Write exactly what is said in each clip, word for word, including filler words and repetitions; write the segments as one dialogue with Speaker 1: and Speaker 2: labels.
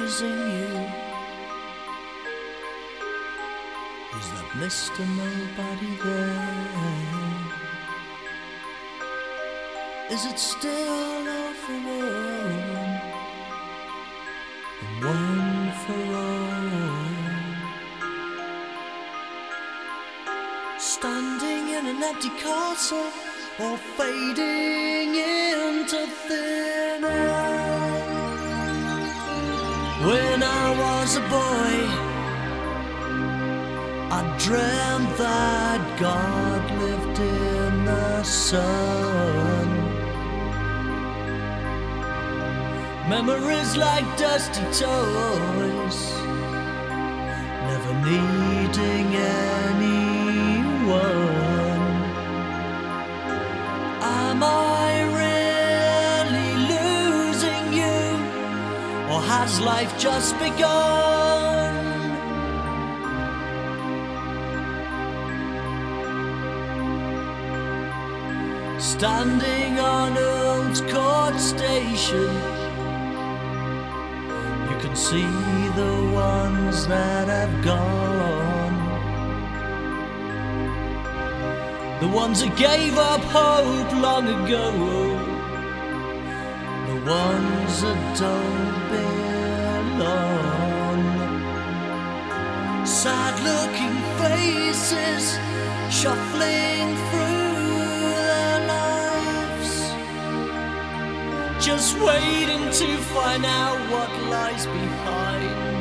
Speaker 1: losing you. Is that Mister Nobody there? Is it still all for one and one for all? Standing in an empty castle or fading into thin air. When I was a boy, I dreamt that God lived in the sun. Memories like dusty toys, never needing anyone. Am I really losing you, or has life just begun? Standing on Earl's Court Station, you can see the ones that have gone, the ones that gave up hope long ago, the ones that don't belong. Sad looking faces shuffling through their lives, just waiting to find out what lies behind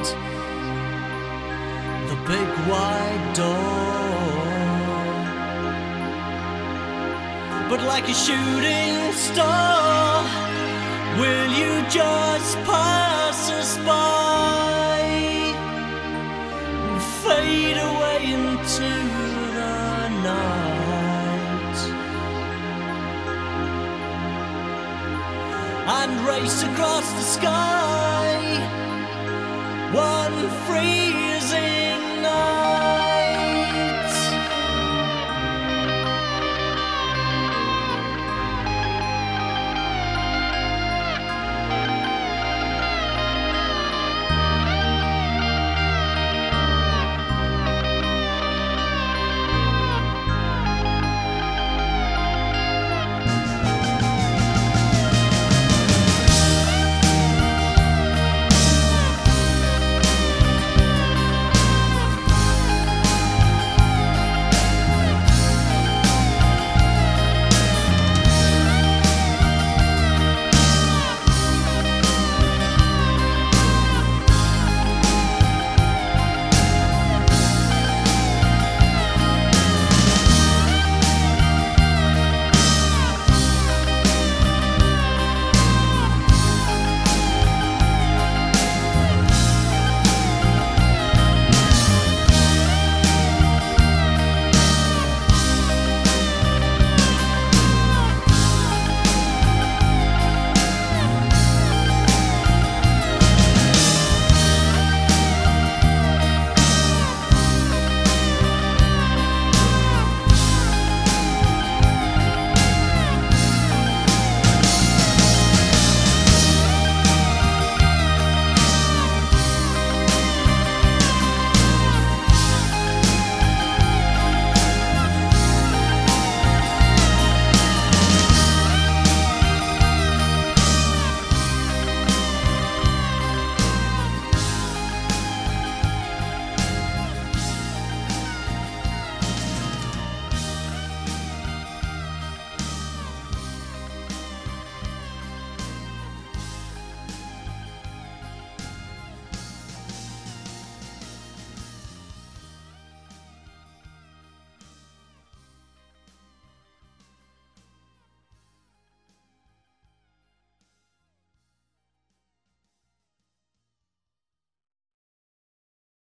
Speaker 1: the big wide door. But like a shooting star, will you just pass us by and fade away into the night, and race across the sky, one free